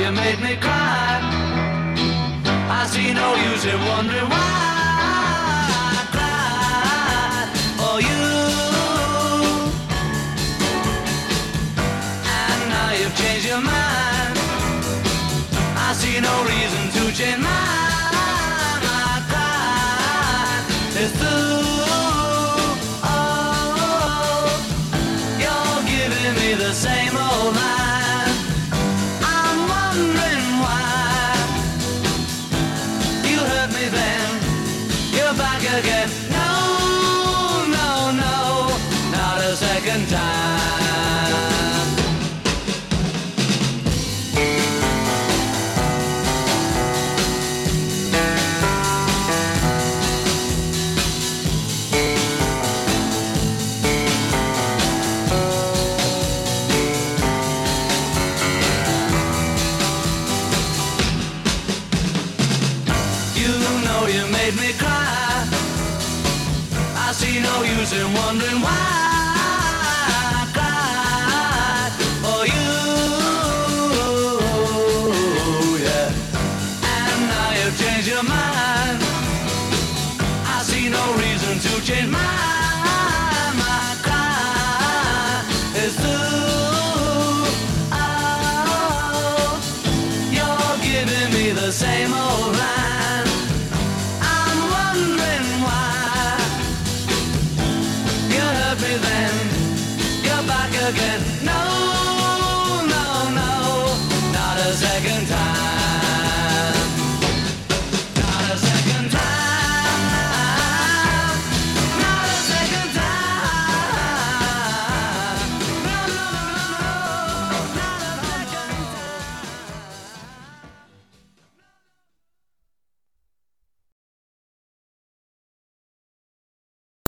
you made me cry. I see no use in wondering why I cried for you. And now you've changed your mind. I see no reason to change mine. I cried, it's through. Oh, you're giving me the same old line. I'm wondering why you hurt me then. You're back again. No, no, no, not a second time. Made me cry. I see no use in wondering why I cried for you, yeah. And now you've changed your mind. I see no reason to change mine.